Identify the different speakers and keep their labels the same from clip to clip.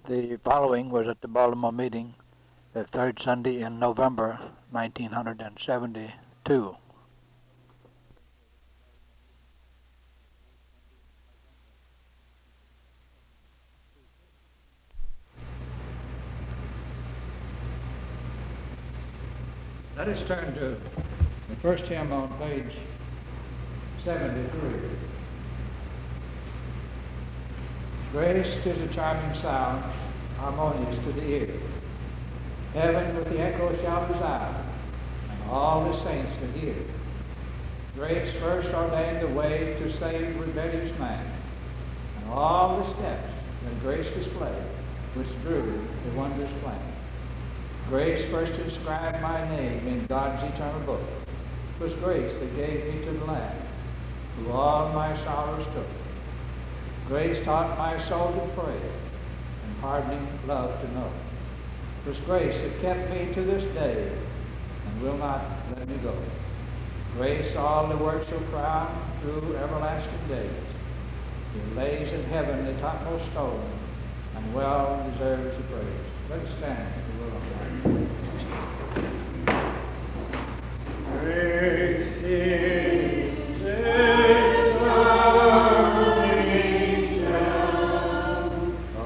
Speaker 1: The following was at the Baltimore meeting, the third Sunday in November 1972.
Speaker 2: Let us turn to the first hymn on page 73. Grace is a charming sound, harmonious to the ear. Heaven with the echo shall resound, and all the saints to hear. Grace first ordained the way to save rebellious man, and all the steps that grace displayed, which drew the wondrous flame. Grace first inscribed my name in God's eternal book. 'Twas grace that gave me to the Lamb, who all my sorrows took. Grace taught my soul to pray, and pardoning love to know. 'Twas grace that kept me to this day, and will not let me go. Grace all the works shall crown through everlasting days. He lays in heaven the topmost stone, and well deserves the praise. Let us stand for the will of God. Grace is a salvation,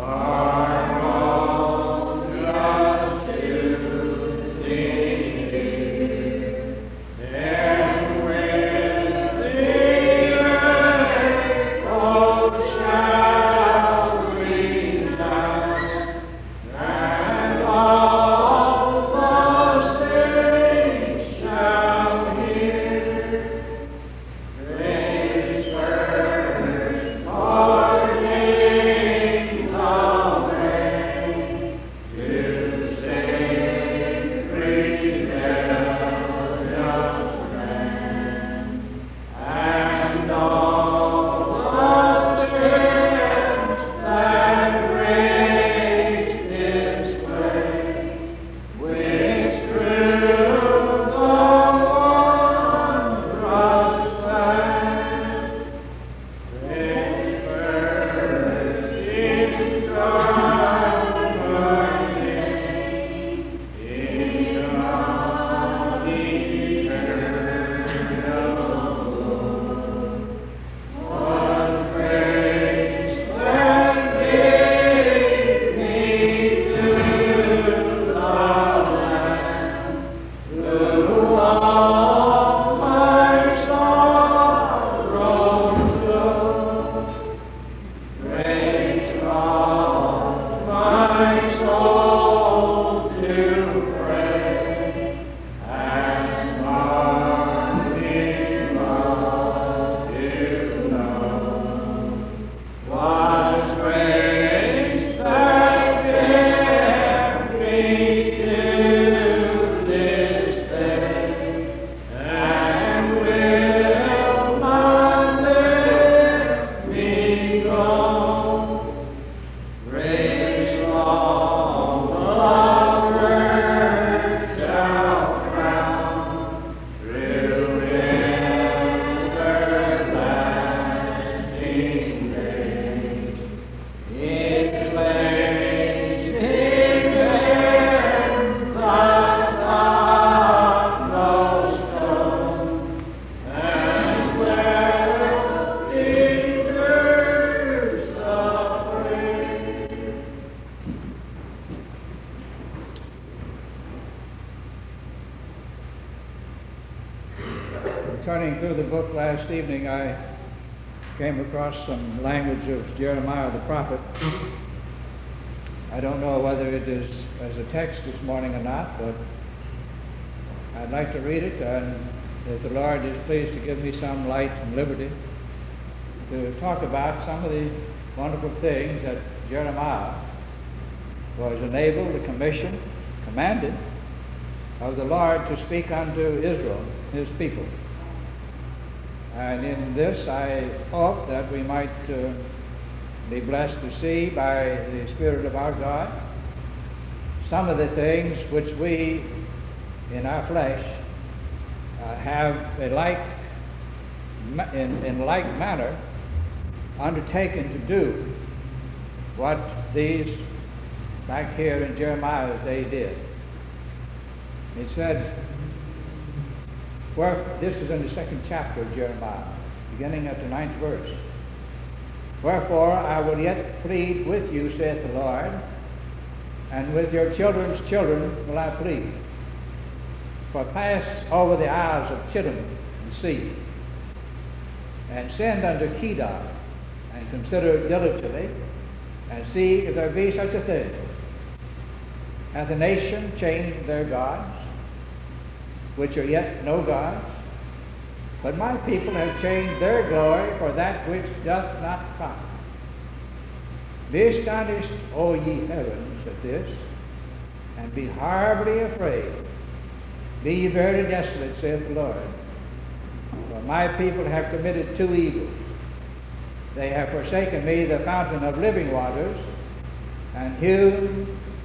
Speaker 2: harmonious to the ear. Then with the echo shall resound, and all the saints shall hear. Grace first ordained the way to save rebellious man, and all the steps that grace display, which drew the wondrous flame. Grace first inscribed my name in God's eternal book. 'Twas grace that gave me to the Lamb, who all my sorrows took. Grace taught my soul to pray, and pardoning love to know. 'Twas grace that kept me to this day, and will not let me go. Grace all the earth shall crown through everlasting days. It lays in heaven the topmost stone, and well deserves the praise. Turning through the book last evening, I came across some language of Jeremiah the prophet. I don't know whether it is as a text this morning or not, but I'd like to read it, and if the Lord is pleased to give me some light and liberty to talk about some of the wonderful things that Jeremiah was enabled to commission, commanded of the Lord to speak unto Israel, his people. And in this I hope that we might be blessed to see by the Spirit of our God some of the things which we in our flesh have a in like manner undertaken to do what these like here in Jeremiah's day did. It said, this is in the 2nd chapter of Jeremiah, beginning at the 9th verse. Wherefore I will yet plead with you, saith the Lord, and with your children's children will I plead. For pass over the isles of Chittim and see, and send unto Kedar, and consider diligently, and see if there be such a thing. Hath the nation changed their gods, which are yet no gods? But my people have changed their glory for that which doth not profit. Be astonished, O ye heavens, at this, and be horribly afraid. Be ye very desolate, saith the Lord. For my people have committed 2 evils. They have forsaken me, the fountain of living waters, and hewed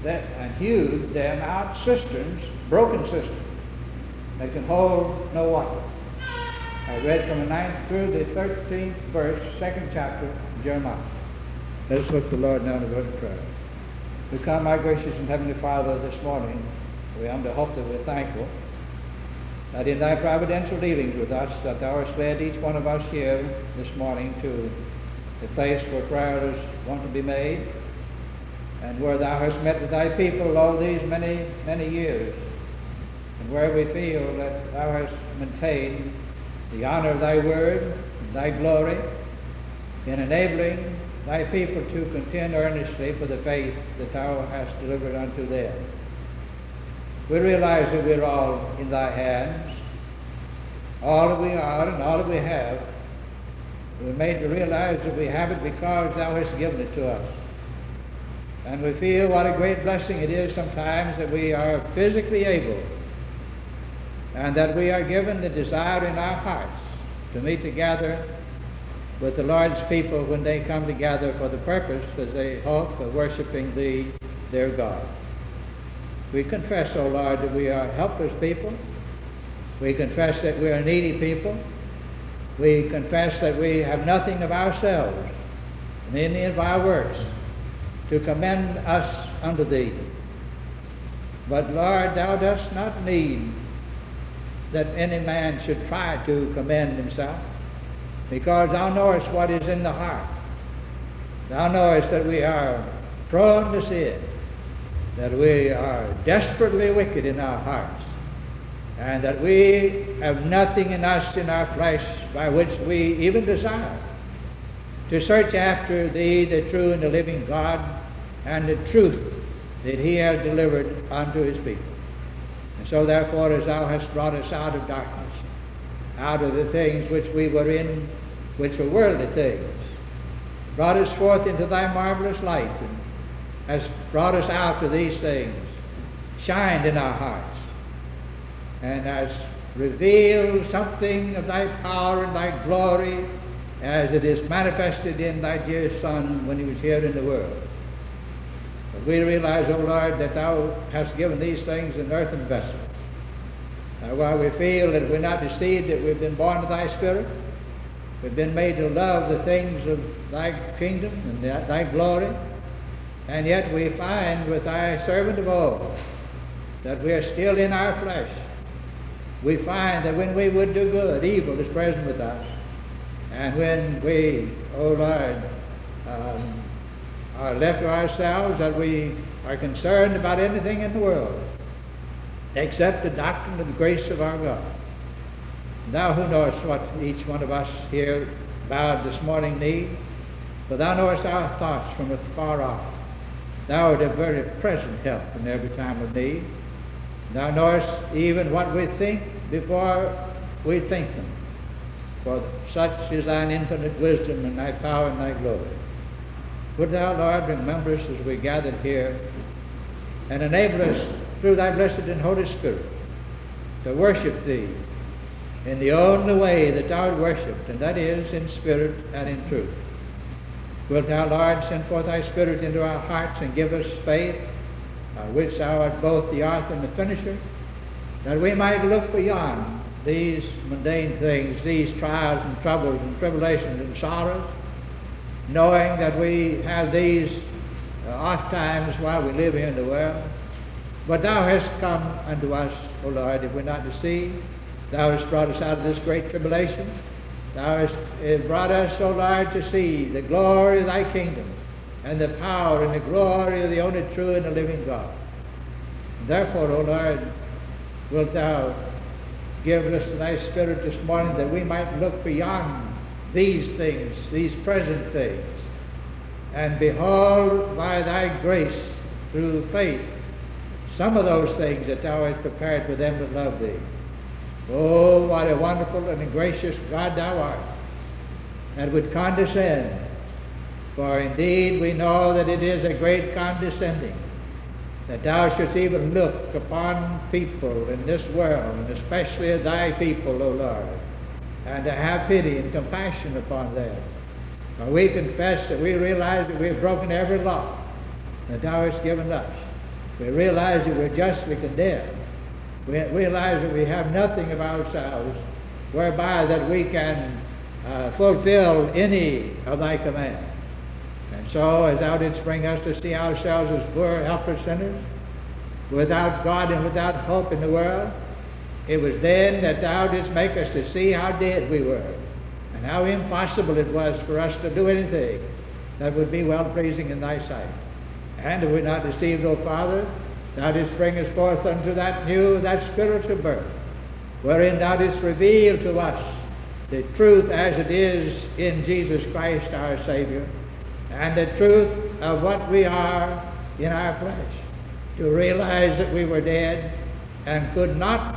Speaker 2: them out cisterns, broken cisterns, that can hold no water. I read from the 9th through the 13th verse, 2nd chapter of Jeremiah. Let's look to the Lord now in a word of prayer. We come, my gracious and heavenly Father, this morning. We humbly hope that we're thankful that in thy providential dealings with us, that thou hast led each one of us here this morning to the place where prayer is wont to be made, and where thou hast met with thy people all these many, many years, and where we feel that thou hast maintained the honor of thy word and thy glory in enabling thy people to contend earnestly for the faith that thou hast delivered unto them. We realize that we're all in thy hands. All that we are and all that we have, we're made to realize that we have it because thou hast given it to us. And we feel what a great blessing it is sometimes that we are physically able, and that we are given the desire in our hearts to meet together with the Lord's people when they come together for the purpose, as they hope, of worshiping thee, their God. We confess, O Lord, that we are helpless people. We confess that we are needy people. We confess that we have nothing of ourselves in any of our works to commend us unto thee. But Lord, thou dost not need that any man should try to commend himself, because thou knowest what is in the heart. Thou knowest that we are prone to sin, that we are desperately wicked in our hearts, and that we have nothing in us, in our flesh, by which we even desire to search after thee, the true and the living God, and the truth that he has delivered unto his people. And so therefore, as thou hast brought us out of darkness, out of the things which we were in, which were worldly things, brought us forth into thy marvelous light, and has brought us out to these things, shined in our hearts, and has revealed something of thy power and thy glory as it is manifested in thy dear Son when he was here in the world. But we realize, O Lord, that thou hast given these things in earthen vessels. Now, while we feel that we're not deceived, that we've been born of thy Spirit, we've been made to love the things of thy kingdom and thy glory, and yet we find with thy servant of old that we are still in our flesh. We find that when we would do good, evil is present with us. And when we, O Lord, are left to ourselves, that we are concerned about anything in the world except the doctrine of the grace of our God. Thou who knowest what each one of us here bowed this morning need, for thou knowest our thoughts from afar off. Thou art a very present help in every time of need. Thou knowest even what we think before we think them. For such is thine infinite wisdom and thy power and thy glory. Would thou, Lord, remember us as we gathered here, and enable us through thy blessed and Holy Spirit to worship thee in the only way that thou art worshipped, and that is in spirit and in truth. Wilt thou, Lord, send forth thy Spirit into our hearts and give us faith, which thou art both the author and the finisher, that we might look beyond these mundane things, these trials and troubles and tribulations and sorrows, knowing that we have these oft times while we live here in the world. But thou hast come unto us, O Lord, if we're not deceived. Thou hast brought us out of this great tribulation. Thou hast brought us, O Lord, to see the glory of thy kingdom, and the power and the glory of the only true and the living God. Therefore, O Lord, wilt thou give us thy Spirit this morning that we might look beyond these things, these present things, and behold by thy grace through faith some of those things that thou hast prepared for them that love thee. Oh, what a wonderful and a gracious God thou art, that would condescend. For indeed we know that it is a great condescending, that thou shouldst even look upon people in this world, and especially thy people, O Lord, and to have pity and compassion upon them. For we confess that we realize that we have broken every law that thou hast given us. We realize that we're justly condemned. We realize that we have nothing of ourselves whereby that we can fulfill any of thy commands. And so, as thou didst bring us to see ourselves as poor, helpless sinners, without God and without hope in the world, it was then that thou didst make us to see how dead we were, and how impossible it was for us to do anything that would be well-pleasing in thy sight. And if we're not deceived, O Father, thou didst bring us forth unto that new, that spiritual birth, wherein thou didst reveal to us the truth as it is in Jesus Christ our Savior, and the truth of what we are in our flesh, to realize that we were dead and could not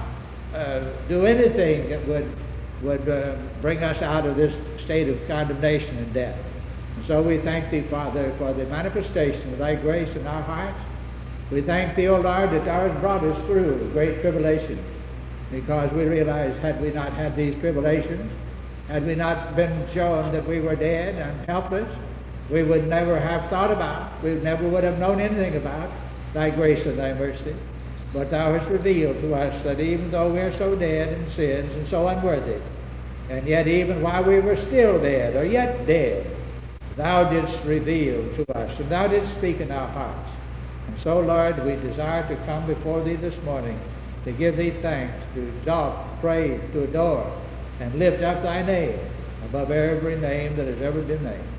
Speaker 2: do anything that would bring us out of this state of condemnation and death. And so we thank thee, Father, for the manifestation of thy grace in our hearts. We thank thee, O Lord, that thou hast brought us through great tribulation, because we realize, had we not had these tribulations, had we not been shown that we were dead and helpless, we would never have thought about, we never would have known anything about thy grace and thy mercy. But thou hast revealed to us that even though we are so dead in sins and so unworthy, and yet even while we were still dead, or yet dead, thou didst reveal to us, and thou didst speak in our hearts. And so, Lord, we desire to come before thee this morning to give thee thanks, to exalt, praise, to adore, and lift up thy name above every name that has ever been named.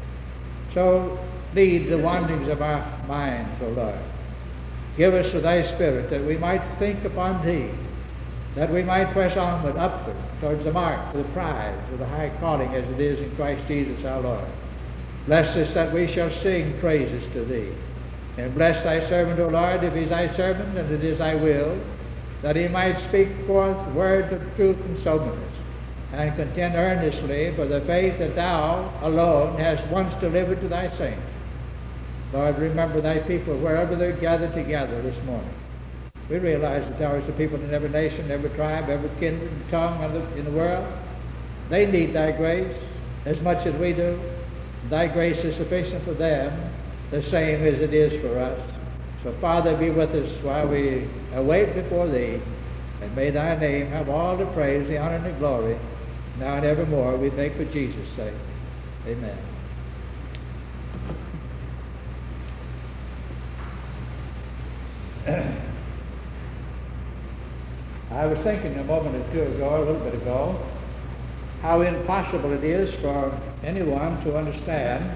Speaker 2: So lead the wanderings of our minds, O Lord. Give us of thy Spirit, that we might think upon thee, that we might press onward, upward, towards the mark for the prize of the high calling as it is in Christ Jesus our Lord. Bless us that we shall sing praises to thee. And bless thy servant, O Lord, if he is thy servant, and it is thy will, that he might speak forth words of truth and soberness, and contend earnestly for the faith that thou alone hast once delivered to thy saints. Lord, remember thy people wherever they're gathered together this morning. We realize that thou art the people in every nation, every tribe, every kindred and tongue in the world. They need thy grace as much as we do. Thy grace is sufficient for them, the same as it is for us. So, Father, be with us while we await before thee, and may thy name have all the praise, the honor, and the glory, now and evermore, we beg for Jesus' sake. Amen. I was thinking a moment or two ago, a little bit ago, how impossible it is for anyone to understand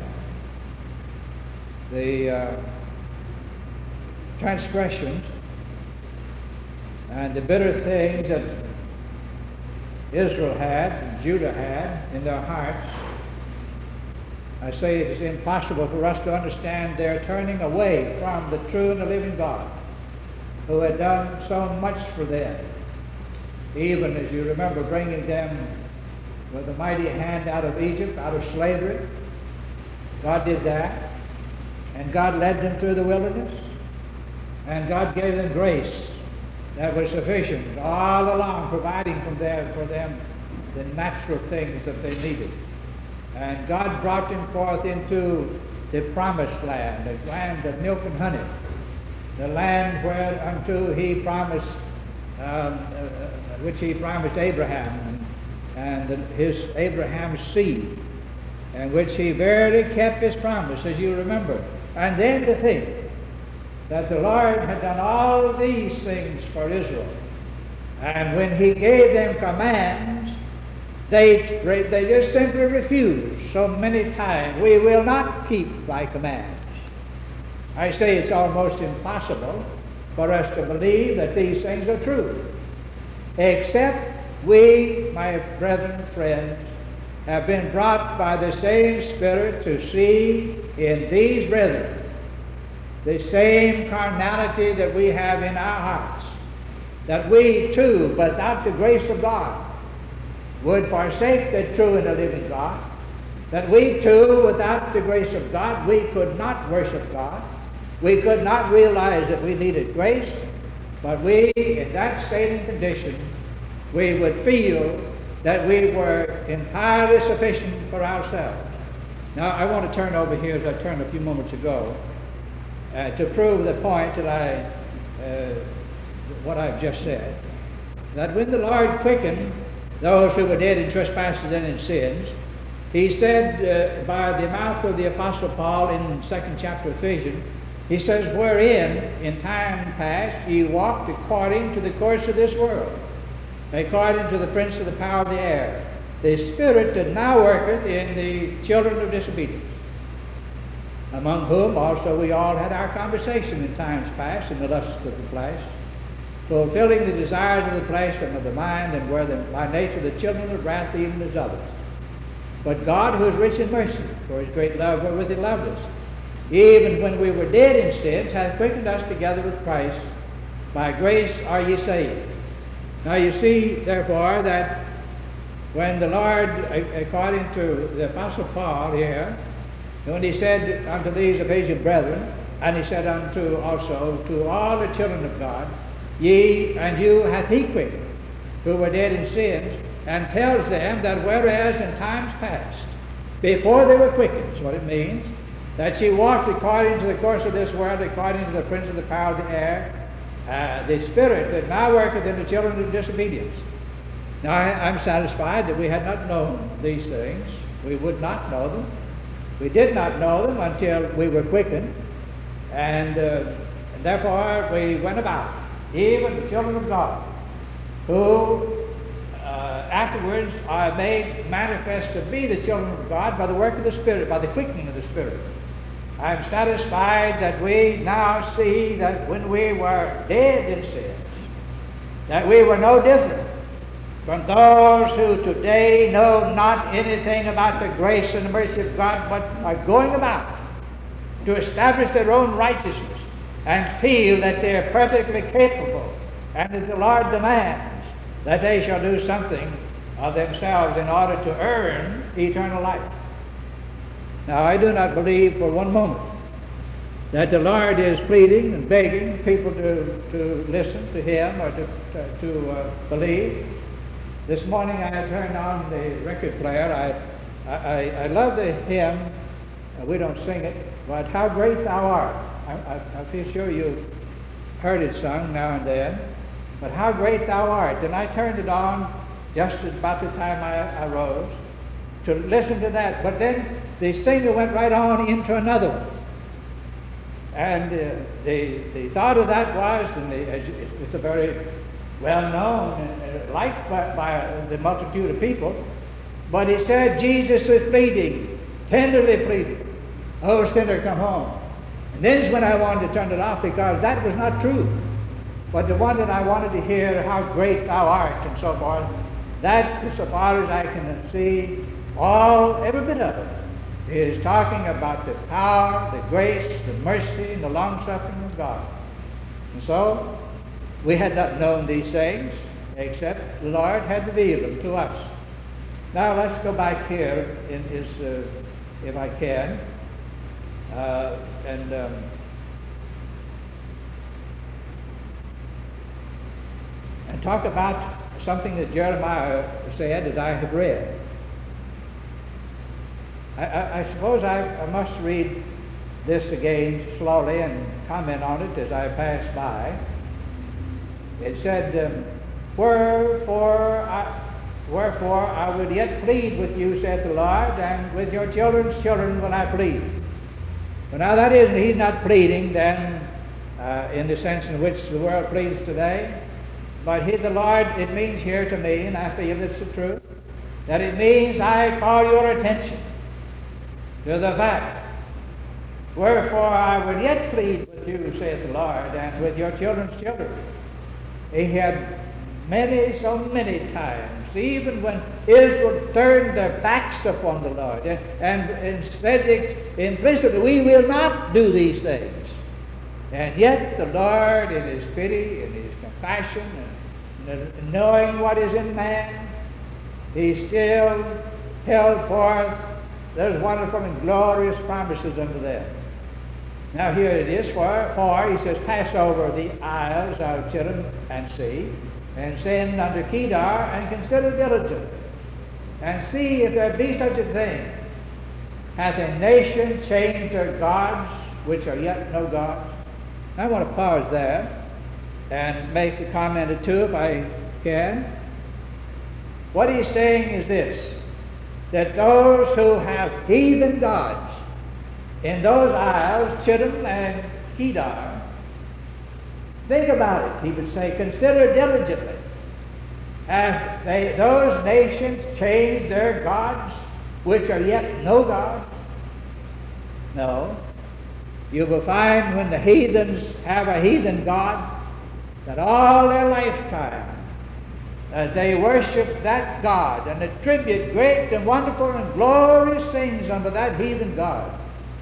Speaker 2: the transgressions and the bitter things that Israel had and Judah had in their hearts. I say it is impossible for us to understand their turning away from the true and the living God, who had done so much for them, even as you remember bringing them with a mighty hand out of Egypt, out of slavery. God did that, and God led them through the wilderness, and God gave them grace that was sufficient all along, providing for them the natural things that they needed. And God brought them forth into the promised land, the land of milk and honey, the land whereunto he promised, which he promised Abraham and Abraham's seed, and which he verily kept his promise. As you remember, And then to think that the Lord had done all these things for Israel, and when he gave them commands, they just simply refused so many times. We will not keep thy commands. I say it's almost impossible for us to believe that these things are true, except we, my brethren and friends, have been brought by the same Spirit to see in these brethren the same carnality that we have in our hearts, that we too, without the grace of God, would forsake the true and the living God, that we too, without the grace of God, we could not worship God, we could not realize that we needed grace, but we, in that state and condition, we would feel that we were entirely sufficient for ourselves. Now, I want to turn over here, as I turned a few moments ago, to prove the point that what I've just said, that when the Lord quickened those who were dead in trespasses and in sins, he said by the mouth of the Apostle Paul in the 2nd chapter of Ephesians, he says, wherein in time past ye walked according to the course of this world, according to the prince of the power of the air, the spirit that now worketh in the children of disobedience, among whom also we all had our conversation in times past in the lusts of the flesh, fulfilling the desires of the flesh and of the mind, and were by nature the children of wrath even as others. But God, who is rich in mercy, for his great love wherewith he loved us, even when we were dead in sins, hath quickened us together with Christ. By grace are ye saved. Now you see, therefore, that when the Lord, according to the Apostle Paul here, when he said unto these Ephesian brethren, and he said unto also to all the children of God, ye and you hath he quickened, who were dead in sins, and tells them that whereas in times past, before they were quickened, is what it means, that ye walked according to the course of this world, according to the prince of the power of the air, the spirit that now worketh in the children of disobedience. Now I'm satisfied that we had not known these things. We would not know them. We did not know them until we were quickened, and therefore we went about, even the children of God, who afterwards are made manifest to be the children of God by the work of the Spirit, by the quickening of the Spirit. I'm satisfied that we now see that when we were dead in sins, that we were no different from those who today know not anything about the grace and the mercy of God, but are going about to establish their own righteousness and feel that they are perfectly capable, and that the Lord demands that they shall do something of themselves in order to earn eternal life. Now, I do not believe for one moment that the Lord is pleading and begging people to listen to him or to believe. This morning I had turned on the record player. I love the hymn. We don't sing it, but How Great Thou Art. I feel sure you've heard it sung now and then. But How Great Thou Art. And I turned it on just about the time I rose to listen to that. But then the singer went right on into another one. And the thought of that was, and it's a very well-known and liked by the multitude of people, but he said, Jesus is pleading, tenderly pleading, oh sinner, come home. And then is when I wanted to turn it off, because that was not true. But the one that I wanted to hear, how great thou art, and so forth, that, so far as I can see, every bit of it is talking about the power, the grace, the mercy, and the long-suffering of God. And so, we had not known these things, except the Lord had revealed them to us. Now let's go back here in his, if I can, and talk about something that Jeremiah said that I have read. I suppose I must read this again slowly and comment on it as I pass by. It said, Wherefore I would yet plead with you, saith the Lord, and with your children's children will I plead. Well, now that isn't, he's not pleading then in the sense in which the world pleads today, but the Lord, it means here to me, and I feel it's the truth, that it means I call your attention to the fact, wherefore I would yet plead with you, saith the Lord, and with your children's children. He had so many times, even when Israel turned their backs upon the Lord, and said implicitly, we will not do these things. And yet the Lord, in his pity, in his compassion, and knowing what is in man, he still held forth those wonderful and glorious promises unto them. Now here it is, for he says, pass over the isles of Chittim and see, and send unto Kedar, and consider diligently, and see if there be such a thing. Hath a nation changed their gods, which are yet no gods? I want to pause there and make a comment or two if I can. What he's saying is this, that those who have heathen gods in those isles, Chittim and Kedar, think about it. He would say, consider diligently. Have those nations changed their gods, which are yet no gods? No. You will find when the heathens have a heathen god, that all their lifetime they worship that God and attribute great and wonderful and glorious things unto that heathen god.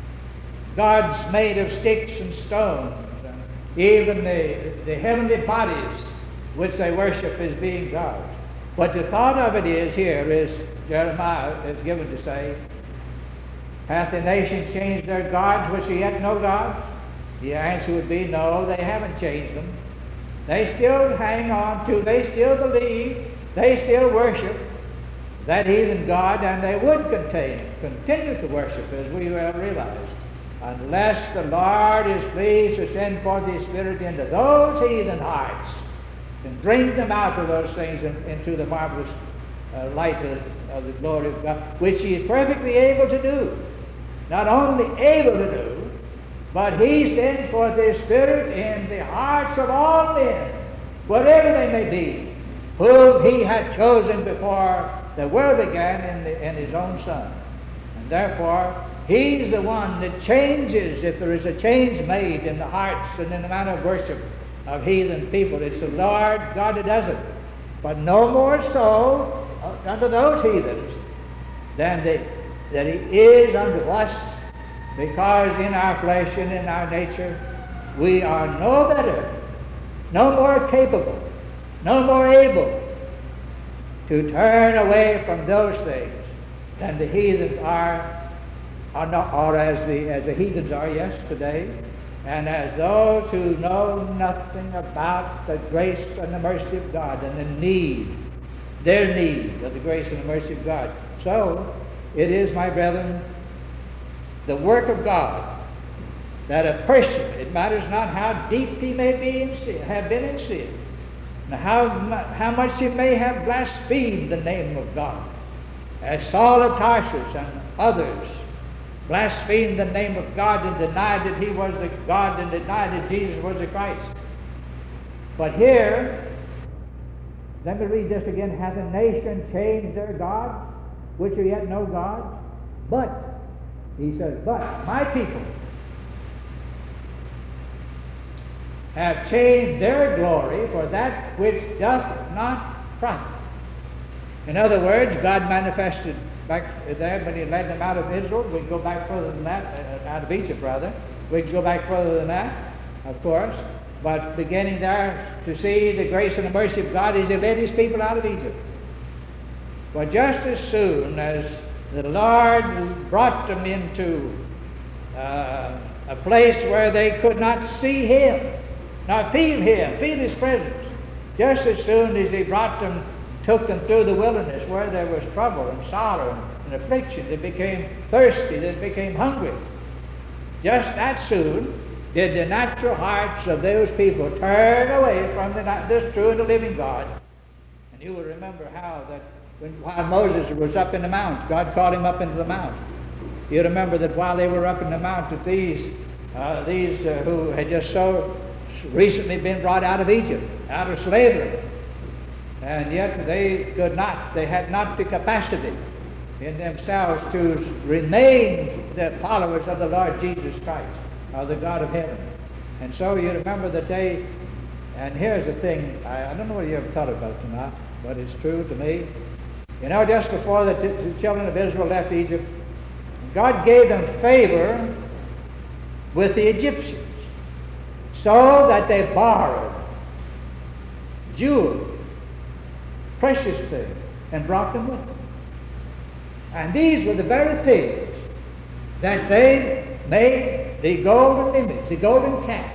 Speaker 2: Gods made of sticks and stones, and even the heavenly bodies which they worship as being gods. What the thought of it is here is, Jeremiah is given to say, hath the nation changed their gods, which are yet no gods? The answer would be no, they haven't changed them. They still hang on to, they still believe, they still worship that heathen god, and they would continue to worship, as we well realize, unless the Lord is pleased to send forth his Spirit into those heathen hearts and bring them out of those things into the marvelous light of the glory of God, which he is perfectly able to do. Not only able to do, but he sends forth his Spirit in the hearts of all men, whatever they may be, whom he had chosen before the world began in his own Son. And therefore, he's the one that changes, if there is a change made in the hearts and in the manner of worship of heathen people. It's the Lord God that does it. But no more so unto those heathens than that he is unto us, because in our flesh and in our nature we are no better, no more capable, no more able to turn away from those things than the heathens are as the heathens are, yes, today, and as those who know nothing about the grace and the mercy of God and their need of the grace and the mercy of God. So it is, my brethren, the work of God that a person, it matters not how deep he may be in sin, have been in sin, and how much he may have blasphemed the name of God, as Saul of Tarsus and others blasphemed the name of God and denied that he was the God and denied that Jesus was the Christ. But here, let me read this again. Hath a nation changed their gods, which are yet no gods? But, he says, but my people have changed their glory for that which doth not profit. In other words, God manifested back there when he led them out of Israel. We can go back further than that, out of Egypt rather. We can go back further than that, of course. But beginning there to see the grace and the mercy of God as he led his people out of Egypt. But just as soon as the Lord brought them into a place where they could not see him, not feel him, feel his presence, just as soon as he took them through the wilderness where there was trouble and sorrow and affliction, they became thirsty, they became hungry. Just that soon did the natural hearts of those people turn away from this true and the living God. And you will remember how that while Moses was up in the mount, God called him up into the mount. You remember that while they were up in the mountain, these who had just so recently been brought out of Egypt, out of slavery, and yet they had not the capacity in themselves to remain the followers of the Lord Jesus Christ, of the God of heaven. And so you remember the day, and here's the thing, I don't know whether you ever thought about it or not, but it's true to me. You know, just before the children of Israel left Egypt, God gave them favor with the Egyptians, so that they borrowed jewels, precious things, and brought them with them. And these were the very things that they made the golden image, the golden calf.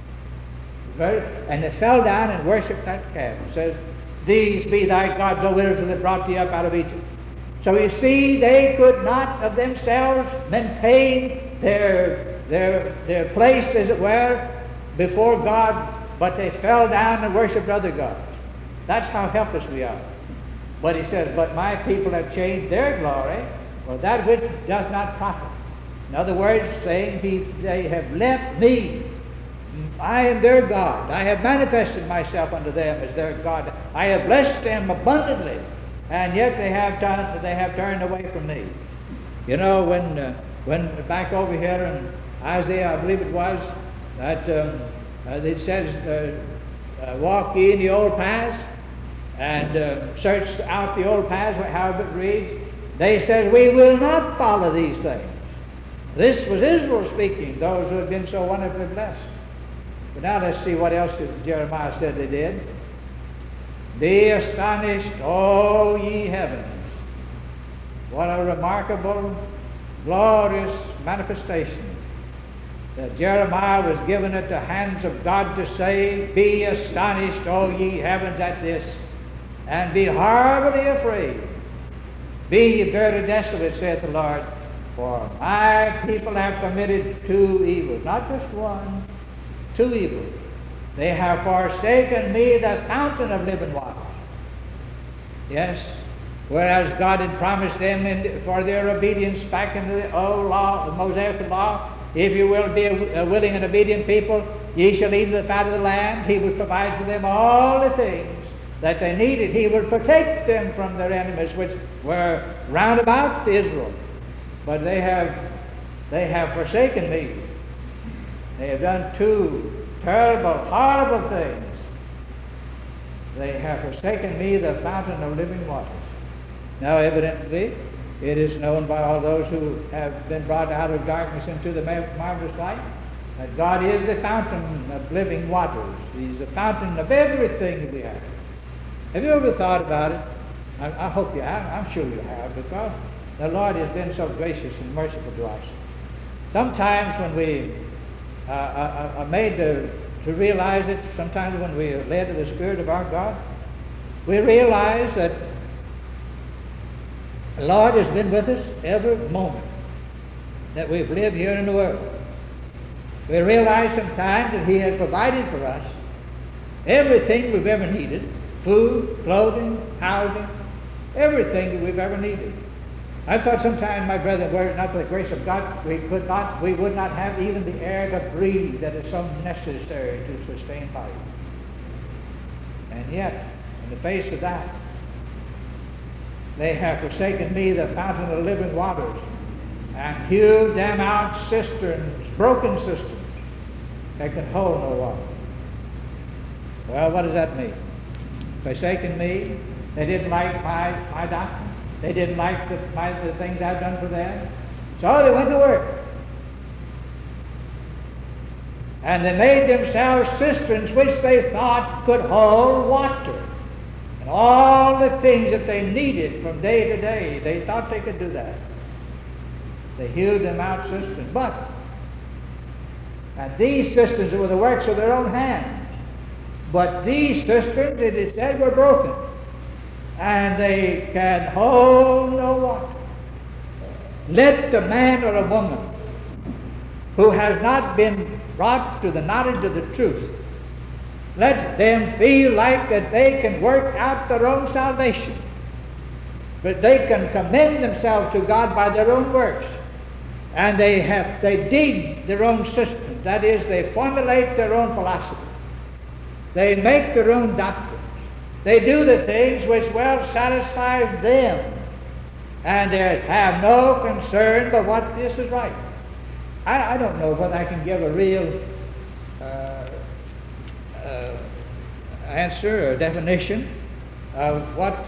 Speaker 2: And they fell down and worshipped that calf. It says, "These be thy gods, O Israel, that brought thee up out of Egypt." So you see, they could not of themselves maintain their place, as it were, before God, but they fell down and worshipped other gods. That's how helpless we are. But he says, "But my people have changed their glory for that which does not profit." In other words, saying they have left me. I am their God. I have manifested myself unto them as their God. I have blessed them abundantly, and yet they have turned away from me. You know, when back over here in Isaiah, I believe it was, that it says, "Walk ye in the old paths, and search out the old paths," however it reads. They said, "We will not follow these things." This was Israel speaking, those who had been so wonderfully blessed. But now let's see what else Jeremiah said they did. "Be astonished, O ye heavens." What a remarkable, glorious manifestation that Jeremiah was given at the hands of God to say, "Be astonished, O ye heavens, at this, and be horribly afraid. Be ye very desolate, saith the Lord, for my people have committed two evils." Not just one, two evils. "They have forsaken me, the fountain of living waters." Yes, whereas God had promised them for their obedience back in the old law, the Mosaic law, "If you will be a willing and obedient people, ye shall eat of the fat of the land." He would provide for them all the things that they needed. He would protect them from their enemies, which were round about Israel. But they have forsaken me. They have done two terrible, horrible things. They have forsaken me, the fountain of living waters. Now, evidently, it is known by all those who have been brought out of darkness into the marvelous light that God is the fountain of living waters. He's the fountain of everything that we have. Have you ever thought about it? I hope you have. I'm sure you have, because the Lord has been so gracious and merciful to us. Sometimes when we are made to realize it, sometimes when we are led to the Spirit of our God, we realize that the Lord has been with us every moment that we've lived here in the world. We realize sometimes that He has provided for us everything we've ever needed: food, clothing, housing, everything that we've ever needed. I thought sometimes, my brethren, were it not for the grace of God, we would not have even the air to breathe that is so necessary to sustain life. And yet, in the face of that, they have forsaken me, the fountain of living waters, and hewed them out cisterns, broken cisterns, that can hold no water. Well, what does that mean? Forsaken me, they didn't like my doctrine. They didn't like the things I've done for them. So they went to work. And they made themselves cisterns which they thought could hold water. And all the things that they needed from day to day, they thought they could do that. They hewed them out cisterns. And these cisterns were the works of their own hands. But these cisterns, it is said, were broken, and they can hold no water. Let the man or a woman who has not been brought to the knowledge of the truth, let them feel like that they can work out their own salvation, but they can commend themselves to God by their own works. and they dig their own system. That is, they formulate their own philosophy. They make their own doctrines. They do the things which well satisfies them, and they have no concern but what this is right. I don't know whether I can give a real answer or definition of what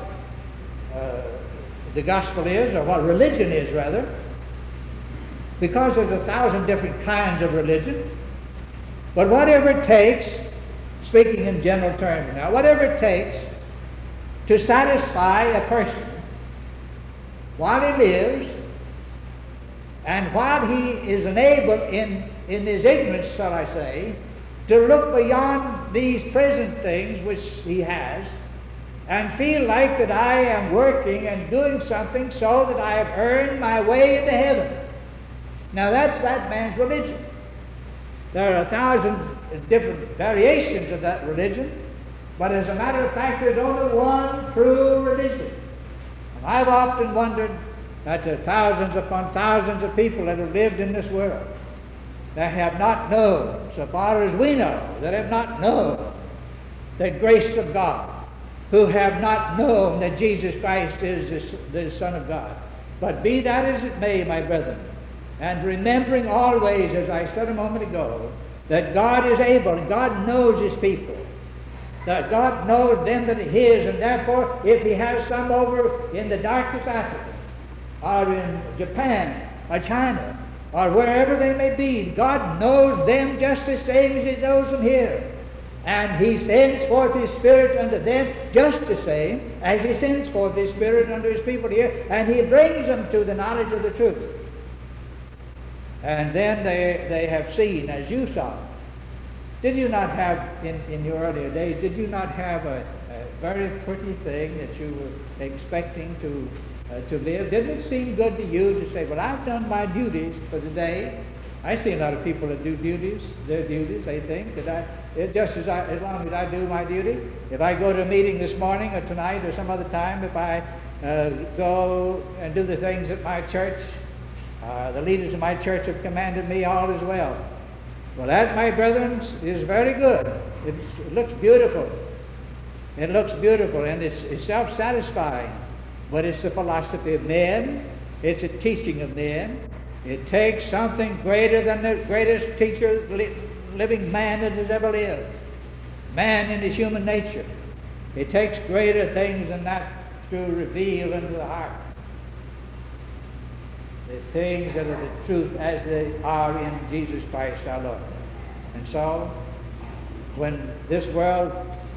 Speaker 2: the gospel is, or what religion is, rather, because there's 1,000 different kinds of religion. But whatever it takes, speaking in general terms now, whatever it takes to satisfy a person while he lives, and while he is enabled in his ignorance, shall I say, to look beyond these present things which he has, and feel like that I am working and doing something so that I have earned my way into heaven. Now that's that man's religion. There are 1,000 different variations of that religion, but as a matter of fact, there's only one true religion. And I've often wondered that there are thousands upon thousands of people that have lived in this world that have not known, so far as we know, that have not known the grace of God, who have not known that Jesus Christ is the Son of God. But be that as it may, my brethren, and remembering always, as I said a moment ago, that God is able, and God knows His people, that God knows them that are His, and therefore if He has some over in the darkest Africa, or in Japan, or China, or wherever they may be, God knows them just the same as He knows them here. And He sends forth His Spirit unto them just the same as He sends forth His Spirit unto His people here, and He brings them to the knowledge of the truth. And then they have seen, as you saw. Did you not have, in your earlier days, did you not have a very pretty thing that you were expecting to live? Didn't it seem good to you to say, well, I've done my duties for the day? I see a lot of people that do their duties, they think that as long as I do my duty, if I go to a meeting this morning or tonight or some other time, if I go and do the things at my church, the leaders of my church have commanded me, all is well. Well, that, my brethren, is very good. It looks beautiful. It looks beautiful, and it's self-satisfying. But it's the philosophy of men. It's a teaching of men. It takes something greater than the greatest teacher, living man that has ever lived. Man in his human nature. It takes greater things than that to reveal into the heart the things that are the truth as they are in Jesus Christ our Lord. And so, when this world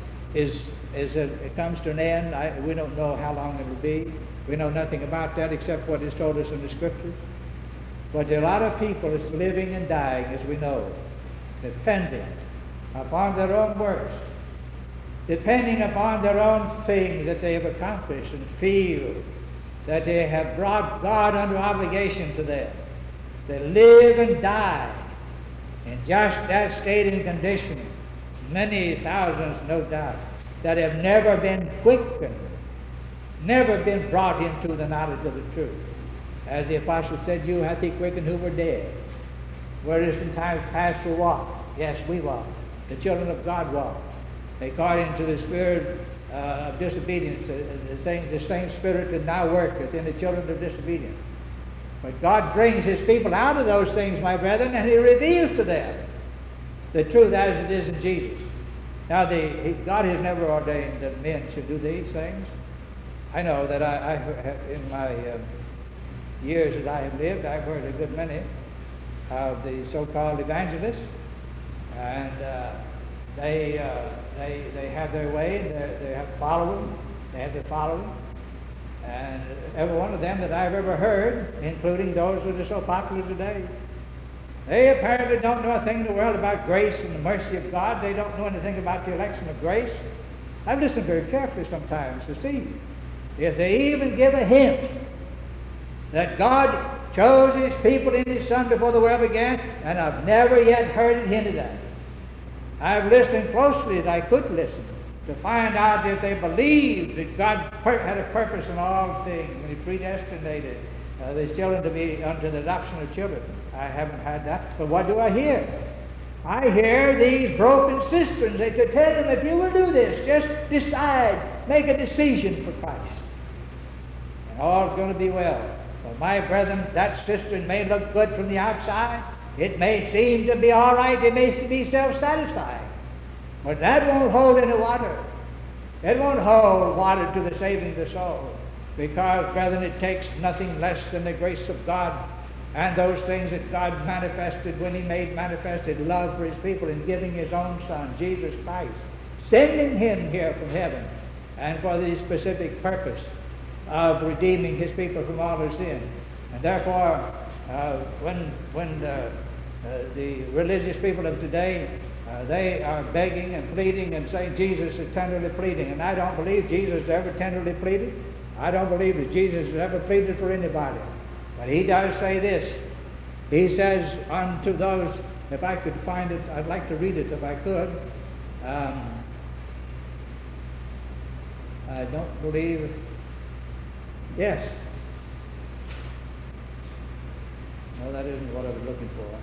Speaker 2: it comes to an end, we don't know how long it will be. We know nothing about that except what is told us in the Scriptures. But there are a lot of people that's living and dying, as we know, dependent upon their own works, depending upon their own things that they have accomplished, and feel that they have brought God under obligation to them. They live and die in just that state and condition. Many thousands, no doubt, that have never been quickened, never been brought into the knowledge of the truth. As the apostle said, you hath He quickened who were dead. Whereas in times past we walked. Yes, we walked. The children of God walked. According to the spirit of disobedience, the same spirit that now worketh in the children of disobedience. But God brings His people out of those things, my brethren, and He reveals to them the truth as it is in Jesus. Now, God has never ordained that men should do these things. I know that I in my years that I have lived, I've heard a good many of the so-called evangelists, and they have their way, they have following, their following, and every one of them that I've ever heard, including those that are so popular today, they apparently don't know a thing in the world about grace and the mercy of God. They don't know anything about the election of grace. I've listened very carefully sometimes to see if they even give a hint that God chose His people in His Son before the world began, and I've never yet heard it hinted at. I've listened closely as I could listen to find out if they believed that God had a purpose in all things when He predestinated There's children to be unto the adoption of children. I haven't had that. But what do I hear? I hear these broken cisterns. They could tell them, if you will do this, just decide, make a decision for Christ, and all's going to be well. But my brethren, that cistern may look good from the outside. It may seem to be all right. It may be self-satisfying. But that won't hold any water. It won't hold water to the saving of the soul. Because, brethren, it takes nothing less than the grace of God and those things that God manifested when He made manifested love for His people in giving His own Son, Jesus Christ, sending Him here from heaven, and for the specific purpose of redeeming His people from all their sin. And therefore, when the religious people of today, they are begging and pleading and saying Jesus is tenderly pleading, and I don't believe Jesus ever tenderly pleaded. I don't believe that Jesus has ever pleaded for anybody. But He does say this. He says unto those, if I could find it, I'd like to read it if I could. I don't believe, yes. No, that isn't what I was looking for.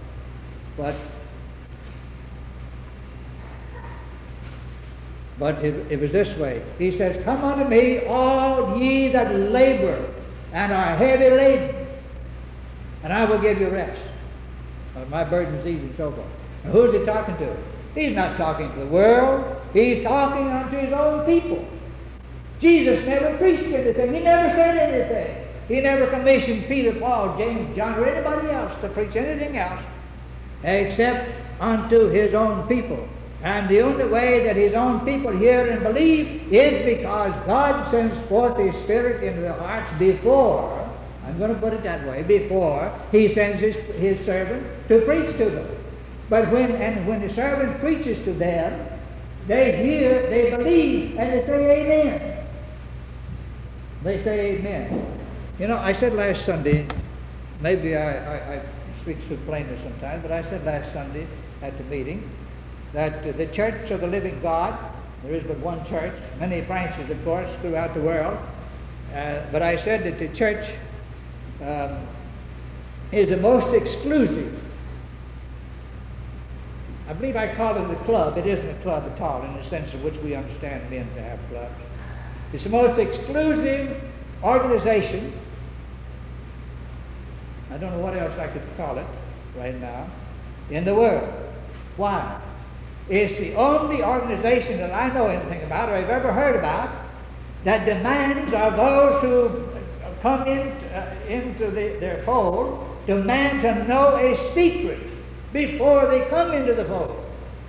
Speaker 2: But it was this way. He says, come unto me, all ye that labor and are heavy laden, and I will give you rest. My burden's easy and so forth. Now, who's He talking to? He's not talking to the world. He's talking unto His own people. Jesus never preached anything. He never said anything. He never commissioned Peter, Paul, James, John, or anybody else to preach anything else except unto His own people. And the only way that His own people hear and believe is because God sends forth His Spirit into their hearts before, I'm going to put it that way, before He sends His servant to preach to them. But when the servant preaches to them, they hear, they believe, and they say amen. They say amen. You know, I said last Sunday, maybe I speak too plainly sometimes, but I said last Sunday at the meeting, that the Church of the Living God, there is but one church, many branches, of course, throughout the world, but I said that the church is the most exclusive. I believe I call it a club. It isn't a club at all in the sense in which we understand men to have clubs. It's the most exclusive organization. I don't know what else I could call it right now in the world. Why? It's the only organization that I know anything about or I've ever heard about that demands of those who come into their fold, demand to know a secret before they come into the fold.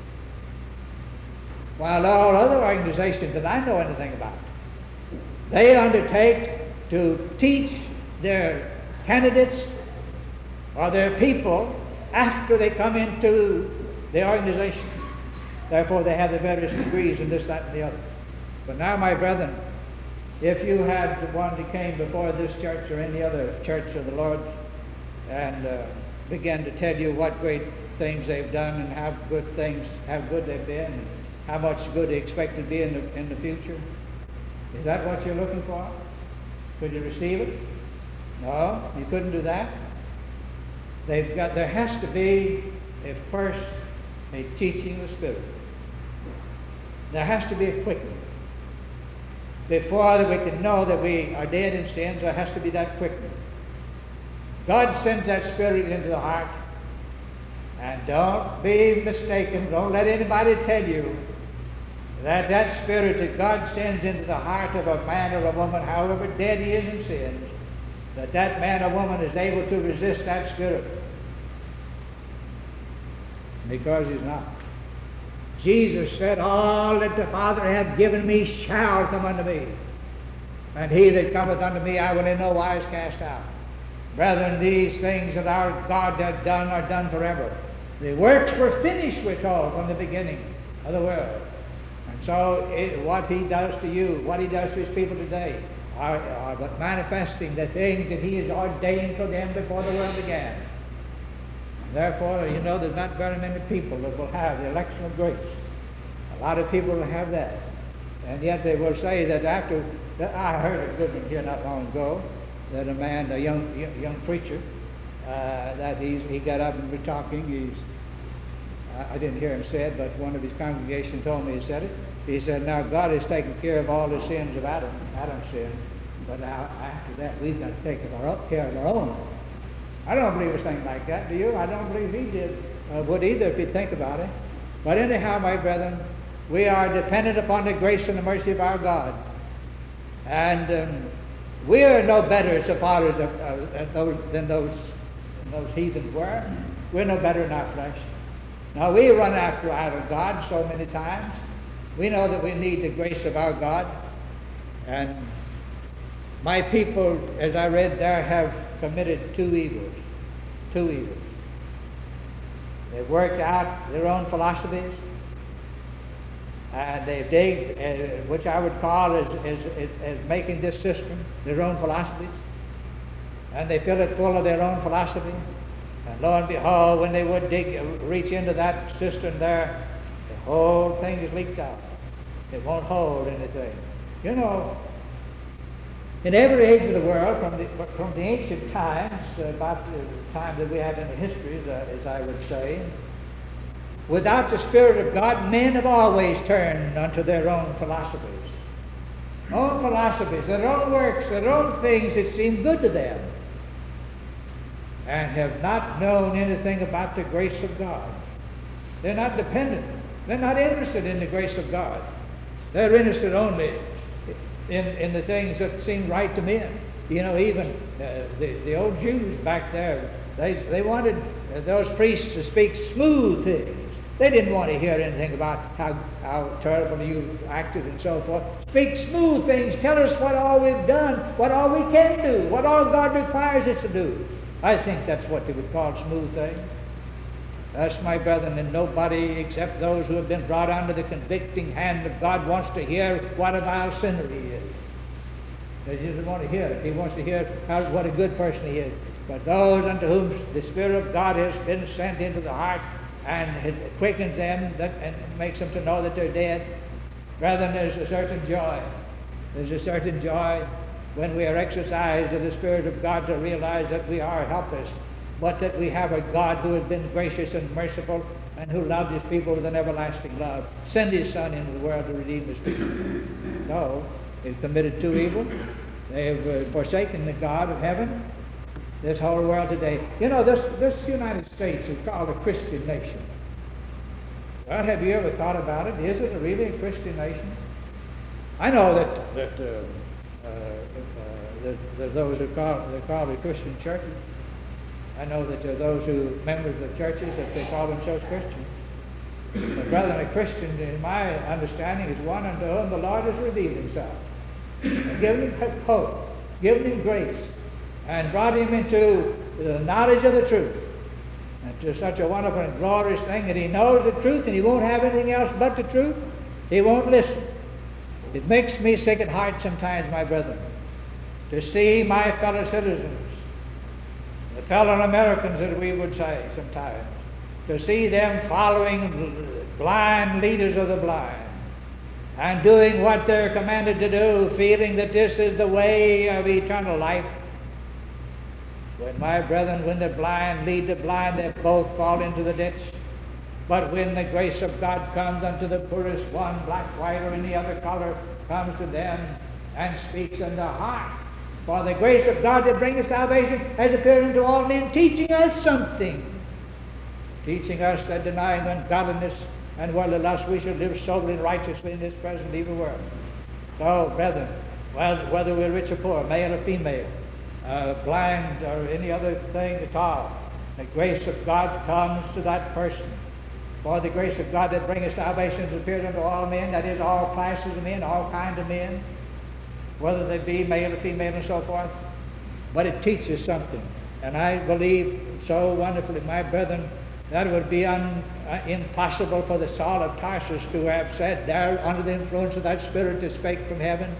Speaker 2: While all other organizations that I know anything about, they undertake to teach their candidates or their people after they come into the organization. Therefore, they have the various degrees in this, that, and the other. But now, my brethren, if you had one that came before this church or any other church of the Lord and began to tell you what great things they've done and how good they've been, and how much good they expect to be in the future, is that what you're looking for? Could you receive it? No, you couldn't do that. There has to be first a teaching of the Spirit. There has to be a quickening. Before we can know that we are dead in sins, there has to be that quickening. God sends that Spirit into the heart, and don't be mistaken, don't let anybody tell you that Spirit that God sends into the heart of a man or a woman, however dead he is in sins, that man or woman is able to resist that Spirit. Because he's not. Jesus said, all that the Father hath given me shall come unto me, and he that cometh unto me I will in no wise cast out. Brethren, these things that our God hath done are done forever. The works were finished, we're told, from the beginning of the world. And so what he does to you, what he does to his people today, are but manifesting the things that he has ordained for them before the world began. Therefore, you know, there's not very many people that will have the election of grace. A lot of people will have that. And yet they will say that I heard a good one here not long ago, that a man, a young preacher, that he got up and was talking. I didn't hear him say it, but one of his congregation told me he said it. He said, now God has taken care of all the sins of Adam's sin, but now after that we've got to take care of our own. I don't believe a thing like that, do you? I don't believe he would either if he'd think about it. But anyhow, my brethren, we are dependent upon the grace and the mercy of our God. And we are no better so far as than those heathens were. We're no better in our flesh. Now, we run after idol gods so many times. We know that we need the grace of our God. And my people, as I read there, have committed two evils. Two evils. They've worked out their own philosophies, and they've digged, which I would call as making this system their own philosophies, and they fill it full of their own philosophy. And lo and behold, when they would reach into that cistern there, the whole thing is leaked out. It won't hold anything. You know, in every age of the world, from the ancient times, about the time that we have in the histories, as I would say, without the Spirit of God, men have always turned unto their own philosophies. Own philosophies, their own works, their own things that seem good to them, and have not known anything about the grace of God. They're not dependent. They're not interested in the grace of God. They're interested only in the things that seem right to men. You know, even the old Jews back there, they wanted those priests to speak smooth things. They didn't want to hear anything about how terrible you acted and so forth. Speak smooth things. Tell us what all we've done, what all we can do, what all God requires us to do. I think that's what they would call smooth things. That's, my brethren, and nobody except those who have been brought under the convicting hand of God wants to hear what a vile sinner he is. He doesn't want to hear it. He wants to hear what a good person he is. But those unto whom the Spirit of God has been sent into the heart and it quickens them and makes them to know that they're dead, brethren, there's a certain joy. There's a certain joy when we are exercised of the Spirit of God to realize that we are helpless, but that we have a God who has been gracious and merciful and who loved his people with an everlasting love, sent his Son into the world to redeem his people. So, they've committed two evils. They've forsaken the God of heaven. This whole world today. You know, this United States is called a Christian nation. Well, have you ever thought about it? Is it really a Christian nation? I know that there's those who call the Christian churches. I know that there are those members of churches that they call themselves Christians. But rather, a Christian, in my understanding, is one unto whom the Lord has revealed himself, and given him hope, given him grace, and brought him into the knowledge of the truth, and to such a wonderful and glorious thing that he knows the truth and he won't have anything else but the truth. He won't listen. It makes me sick at heart sometimes, my brethren, to see my fellow citizens, the fellow Americans, as we would say sometimes, to see them following blind leaders of the blind and doing what they're commanded to do, feeling that this is the way of eternal life. When, my brethren, when the blind lead the blind, they both fall into the ditch. But when the grace of God comes unto the poorest one, black, white, or any other color, comes to them and speaks in their heart, for the grace of God that bringeth salvation has appeared unto all men, teaching us something. Teaching us that denying ungodliness and worldly lust, we should live soberly and righteously in this present evil world. So, brethren, whether we're rich or poor, male or female, blind or any other thing at all, the grace of God comes to that person. For the grace of God that bringeth salvation has appeared unto all men, that is, all classes of men, all kinds of men, whether they be male or female and so forth. But it teaches something. And I believe so wonderfully, my brethren, that it would be impossible for the Saul of Tarsus to have said there, under the influence of that Spirit to speak from heaven,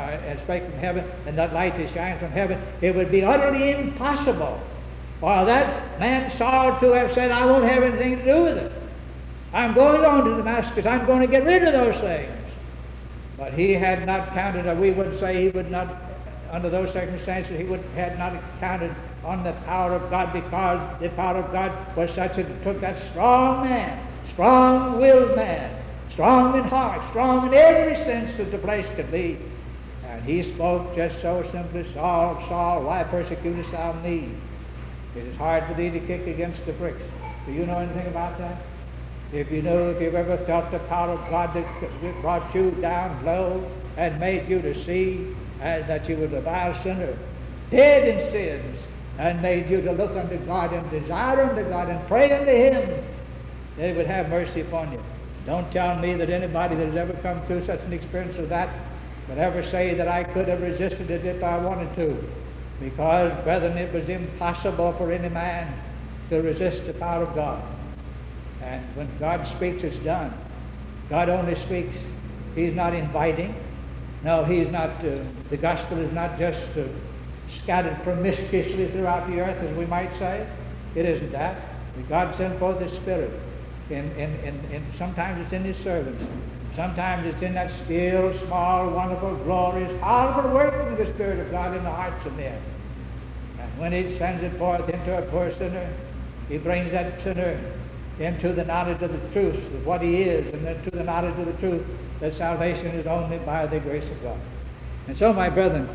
Speaker 2: and that light to shine from heaven. It would be utterly impossible for that man Saul to have said, I won't have anything to do with it. I'm going on to Damascus. I'm going to get rid of those things. But he had not counted, or we would say he would not under those circumstances, he had not counted on the power of God, because the power of God was such that it took that strong man, strong-willed man, strong in heart, strong in every sense that the flesh could be. And he spoke just so simply, Saul, Saul, why persecutest thou me? It is hard for thee to kick against the pricks. Do you know anything about that? If you've ever felt the power of God that brought you down low and made you to see that you were a vile sinner, dead in sins, and made you to look unto God and desire unto God and pray unto Him, they would have mercy upon you. Don't tell me that anybody that has ever come through such an experience of that would ever say that I could have resisted it if I wanted to. Because, brethren, it was impossible for any man to resist the power of God. And when God speaks, it's done. God only speaks. He's not inviting. No, He's not. The gospel is not just scattered promiscuously throughout the earth, as we might say. It isn't that. God sent forth His Spirit. And sometimes it's in His servants. Sometimes it's in that still, small, wonderful, glorious, powerful working of the Spirit of God in the hearts of men. And when He sends it forth into a poor sinner, He brings that sinner into the knowledge of the truth of what he is, and then to the knowledge of the truth that salvation is only by the grace of God. And so, my brethren,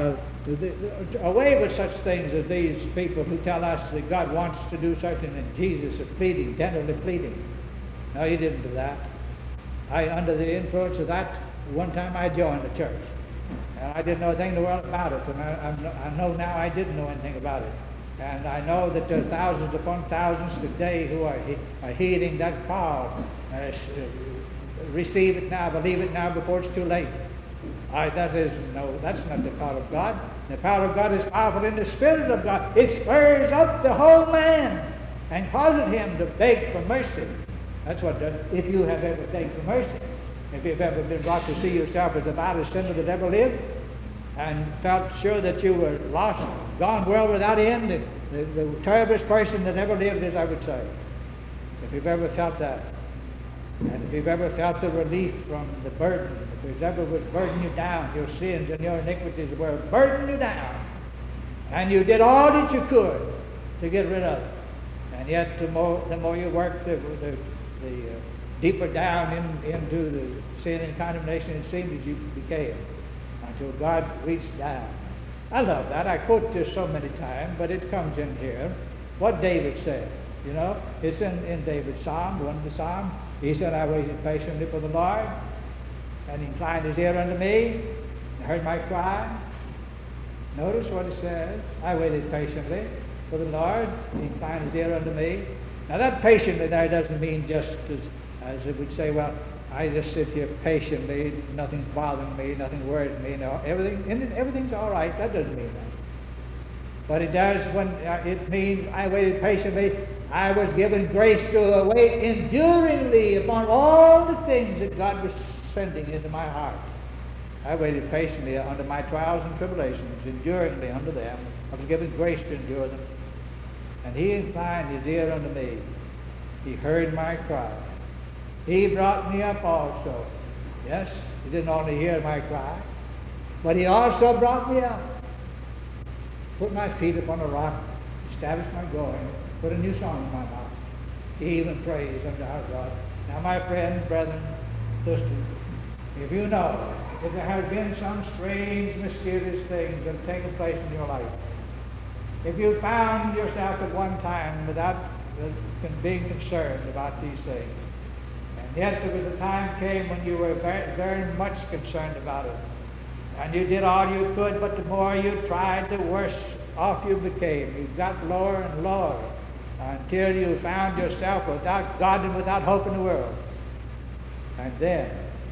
Speaker 2: away with such things as these people who tell us that God wants to do something and Jesus is pleading, tenderly pleading. No, He didn't do that. Under the influence of that, one time I joined the church. And I didn't know anything in the world about it, and I know now I didn't know anything about it. And I know that there are thousands upon thousands today who are heeding that call. Receive it now, believe it now before it's too late. That's not the power of God. The power of God is powerful in the Spirit of God. It stirs up the whole man and causes him to beg for mercy. That's what does. If you have ever begged for mercy, if you've ever been brought to see yourself as the vilest sinner that ever lived, and felt sure that you were lost, gone world without end, the terriblest person that ever lived, as I would say. If you've ever felt that, and if you've ever felt the relief from the burden, if it ever would burden you down, your sins and your iniquities were burden you down, and you did all that you could to get rid of it, and yet the more you worked, the deeper down into the sin and condemnation it seemed as you became, until God reached down. I love that. I quote this so many times, but it comes in here. What David said, you know, it's in David's psalm, one of the psalms. He said, I waited patiently for the Lord, and He inclined His ear unto me, and heard my cry. Notice what it says. I waited patiently for the Lord, and He inclined His ear unto me. Now that patiently there doesn't mean just as it would say, well, I just sit here patiently, nothing's bothering me, nothing worries me, no, everything's all right. That doesn't mean that. But it does when it means I waited patiently. I was given grace to wait enduringly upon all the things that God was sending into my heart. I waited patiently under my trials and tribulations, enduringly under them. I was given grace to endure them. And He inclined His ear unto me. He heard my cry. He brought me up also. Yes, He didn't only hear my cry, but He also brought me up. Put my feet upon a rock, established my going, put a new song in my mouth, even praise unto our God. Now, my friends, brethren, listen, if you know that there have been some strange, mysterious things that have taken place in your life, if you found yourself at one time without being concerned about these things, and yet there was a time came when you were very, very much concerned about it, and you did all you could, but the more you tried, the worse off you became. You got lower and lower until you found yourself without God and without hope in the world. And then,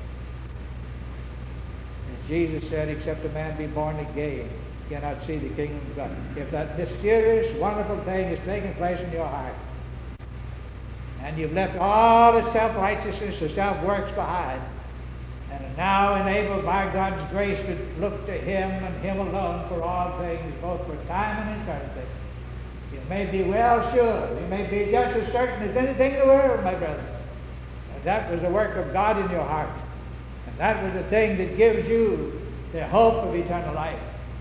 Speaker 2: as Jesus said, except a man be born again, he cannot see the kingdom of God. If that mysterious, wonderful thing is taking place in your heart, and you've left all the self-righteousness, the self-works behind, and are now enabled by God's grace to look to Him and Him alone for all things, both for time and eternity, you may be well sure, you may be just as certain as anything in the world, my brother, that was the work of God in your heart. And that was the thing that gives you the hope of eternal life.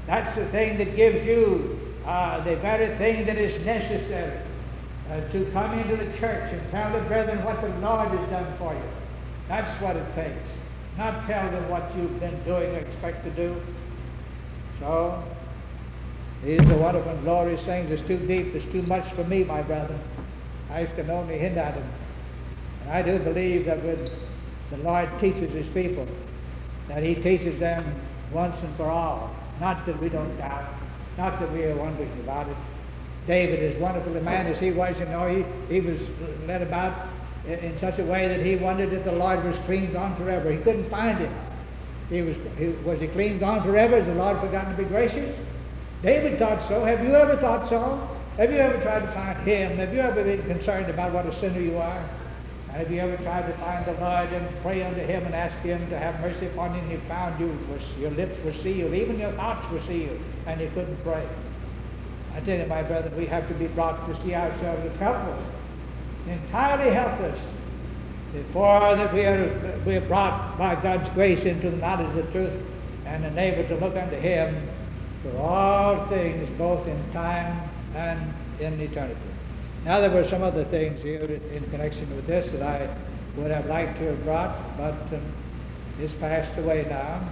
Speaker 2: That's the thing that gives you the very thing that is necessary to come into the church and tell the brethren what the Lord has done for you. That's what it takes. Not tell them what you've been doing or expect to do. So, these are wonderful and glorious things. It's too deep. It's too much for me, my brethren. I can only hint at them. And I do believe that when the Lord teaches His people, that He teaches them once and for all. Not that we don't doubt. Not that we are wondering about it. David, as wonderful a man as he was, he was led about in such a way that he wondered if the Lord was clean gone forever. He couldn't find Him. Was he clean gone forever? Has the Lord forgotten to be gracious? David thought so. Have you ever thought so? Have you ever tried to find Him? Have you ever been concerned about what a sinner you are? Have you ever tried to find the Lord and pray unto Him and ask Him to have mercy upon you, and He found you, your lips were sealed, even your thoughts were sealed, and you couldn't pray? I tell you, my brethren, we have to be brought to see ourselves as helpless, entirely helpless, before that we are brought by God's grace into the knowledge of the truth and enabled to look unto Him for all things, both in time and in eternity. Now, there were some other things here in connection with this that I would have liked to have brought, but it's passed away now.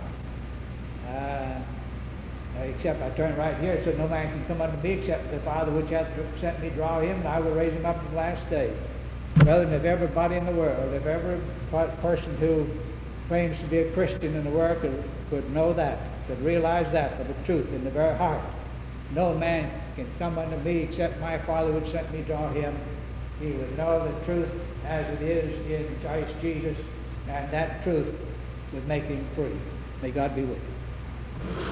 Speaker 2: Except I turn right here, so no man can come unto me except the Father which hath sent me draw him, and I will raise him up in the last day. Brethren, if everybody in the world, if every person who claims to be a Christian in the world could know that, could realize that for the truth in the very heart, no man can come unto me except my Father which sent me draw him. He would know the truth as it is in Christ Jesus, and that truth would make him free. May God be with you.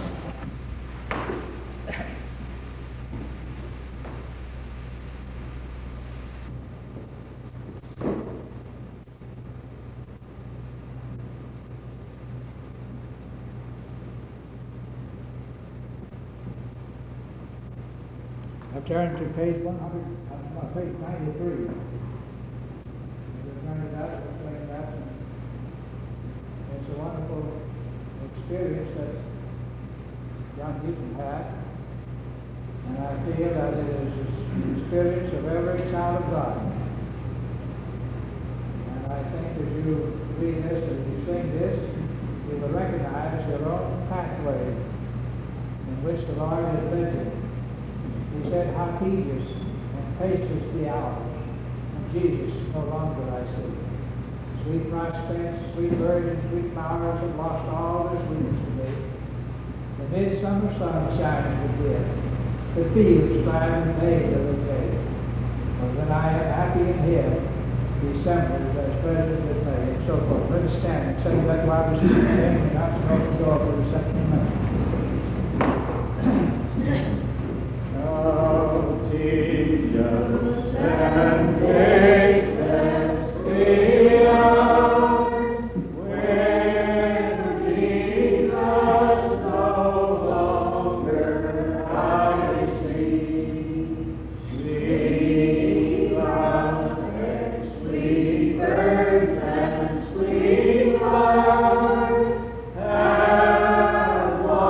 Speaker 2: I've turned to page 93. It's a wonderful experience that young people had, and I feel that it is the experience of every child of God. And I think as you read this, as you sing this, you will recognize your own pathway in which the Lord has led you. He said, how tedious and tasteless the hours, and Jesus no longer I see. Sweet prospects, sweet burdens, sweet flowers have lost all their sweetness to me. The midsummer sun shining within, the fields thriving made of the day. But when I am happy in Him, December is as pleasant as May, and so forth. Let us stand and sing that while we sing, and not to open the door for the second minute. Oh, Jesus, and gracious be when Jesus no longer I see. Sweet prospects, sweet birds, and sweet flowers have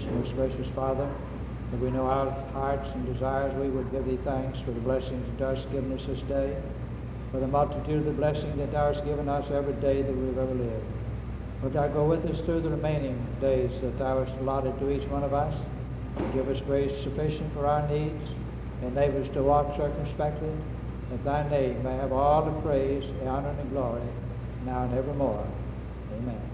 Speaker 2: most gracious Father, that we know our hearts and desires we would give thee thanks for the blessings that thou hast given us this day, for the multitude of the blessings that thou hast given us every day that we've ever lived. Wilt thou go with us through the remaining days that thou hast allotted to each one of us? Give us grace sufficient for our needs, enable us to walk circumspectly, that thy name may have all the praise, the honor, and the glory, now and evermore. Amen.